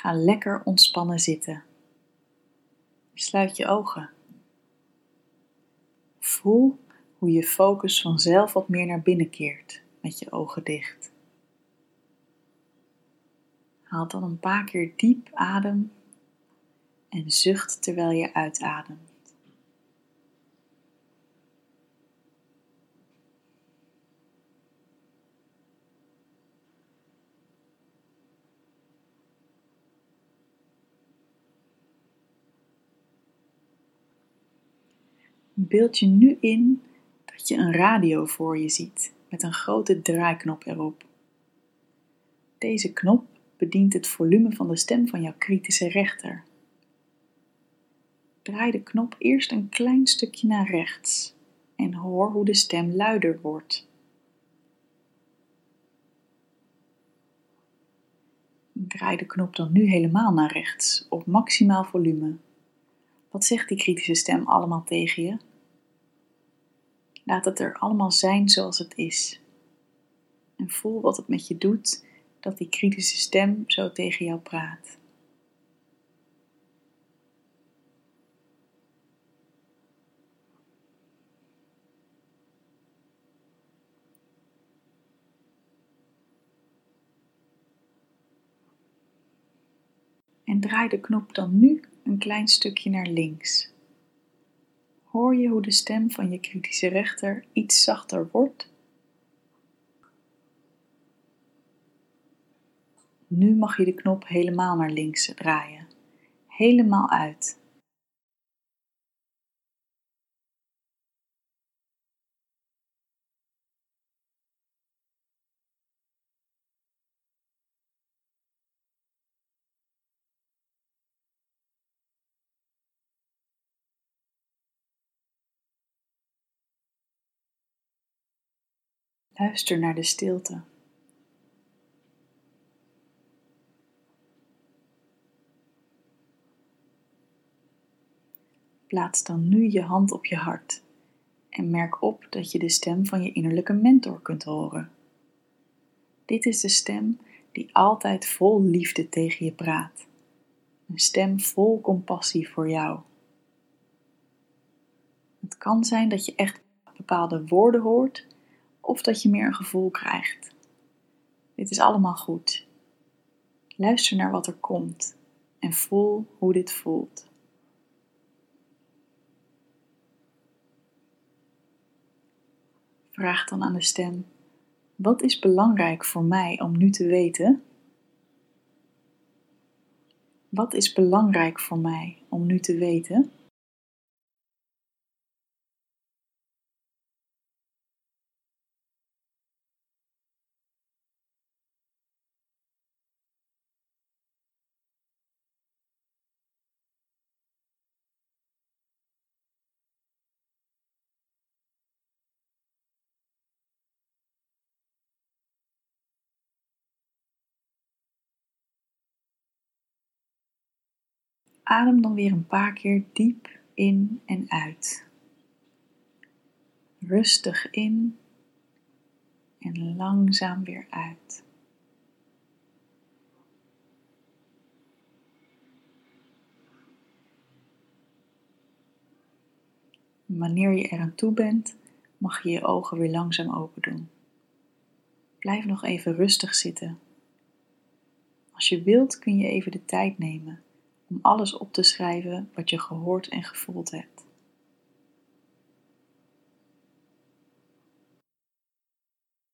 Ga lekker ontspannen zitten. Sluit je ogen. Voel hoe je focus vanzelf wat meer naar binnen keert met je ogen dicht. Haal dan een paar keer diep adem en zucht terwijl je uitademt. Beeld je nu in dat je een radio voor je ziet met een grote draaiknop erop. Deze knop bedient het volume van de stem van jouw kritische rechter. Draai de knop eerst een klein stukje naar rechts en hoor hoe de stem luider wordt. Draai de knop dan nu helemaal naar rechts op maximaal volume. Wat zegt die kritische stem allemaal tegen je? Laat het er allemaal zijn zoals het is. En voel wat het met je doet dat die kritische stem zo tegen jou praat. En draai de knop dan nu een klein stukje naar links. Hoor je hoe de stem van je kritische rechter iets zachter wordt? Nu mag je de knop helemaal naar links draaien. Helemaal uit. Luister naar de stilte. Plaats dan nu je hand op je hart en merk op dat je de stem van je innerlijke mentor kunt horen. Dit is de stem die altijd vol liefde tegen je praat. Een stem vol compassie voor jou. Het kan zijn dat je echt bepaalde woorden hoort of dat je meer een gevoel krijgt. Dit is allemaal goed. Luister naar wat er komt en voel hoe dit voelt. Vraag dan aan de stem: wat is belangrijk voor mij om nu te weten? Wat is belangrijk voor mij om nu te weten? Adem dan weer een paar keer diep in en uit. Rustig in en langzaam weer uit. Wanneer je eraan toe bent, mag je je ogen weer langzaam open doen. Blijf nog even rustig zitten. Als je wilt kun je even de tijd nemen om alles op te schrijven wat je gehoord en gevoeld hebt.